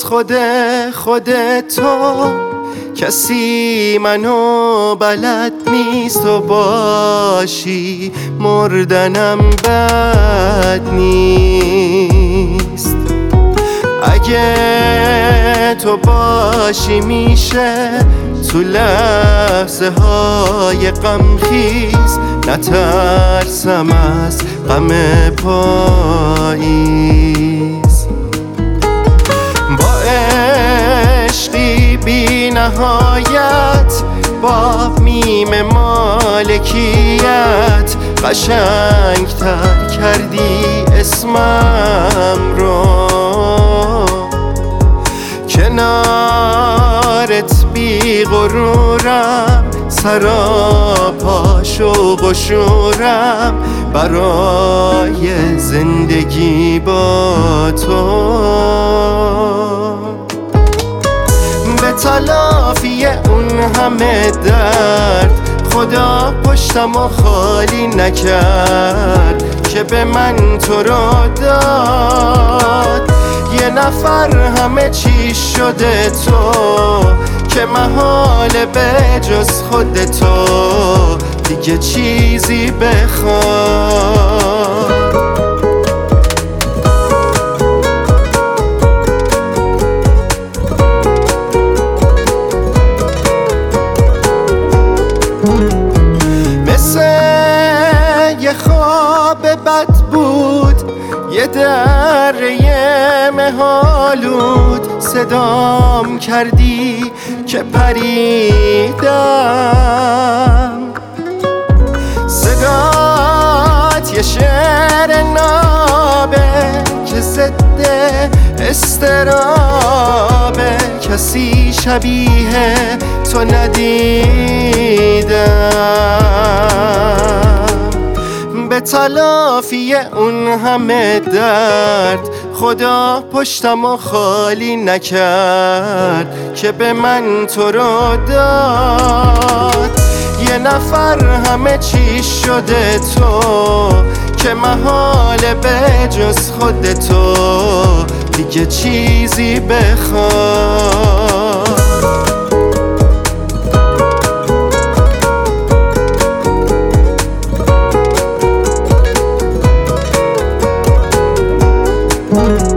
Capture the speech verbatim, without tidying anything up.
جز خود خود تو کسی منو بلد نیست. و باشی مردنم بد نیست. اگه تو باشی میشه تو لحظه های غمخیز نترسم از غم پاییز. با عشقی بی نهایت با میم مالکیت قشنگتر کردی اسمم رو. کنارت بی غرورم سراپا شوق و شورم برای زندگی با تو. به تلافی اون همه درد خدا پشتمو خالی نکرد که به من تو رو داد. یه نفر همه چی شده تو که محاله به جز خود تو دیگه چیزی بخواد. مثل یه خواب بد بود یه دره مهالود صدام کردی که پریدم. صدات یه شعر نابه که ضد استرابه. کسی شبیه تو ندیدم. به تلافی اون همه درد خدا پشتمو خالی نکرد که به من تو رو داد. یه نفر همه چی شده تو که محاله به جز خود تو دیگه چیزی بخواد.